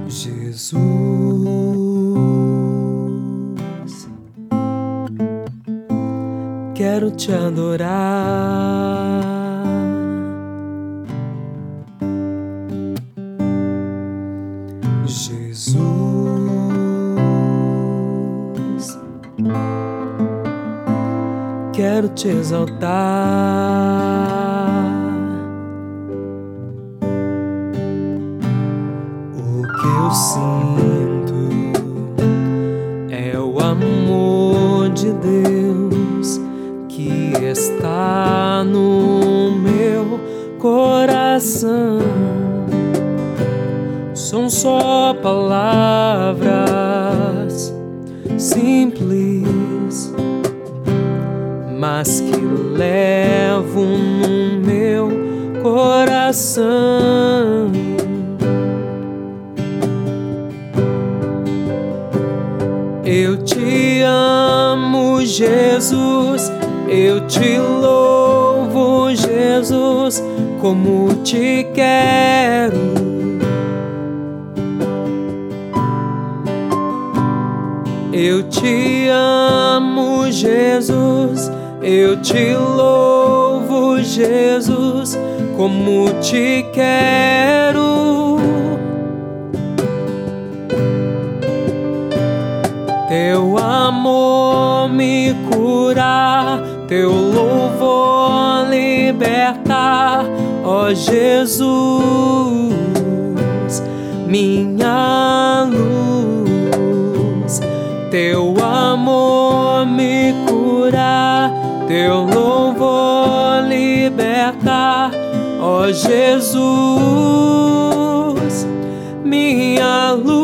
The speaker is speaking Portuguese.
Jesus, quero te adorar. Jesus, quero te exaltar. O que eu sinto é o amor de Deus que está no meu coração. São só palavras simples, mas que levo no meu coração. Eu te amo, Jesus, eu te louvo, Jesus, como te quero. Eu te amo, Jesus, eu te louvo, Jesus, como te quero. Teu amor me cura, teu louvor liberta, ó Jesus, minha luz. Teu amor me cura, teu louvor liberta, ó Jesus, minha luz.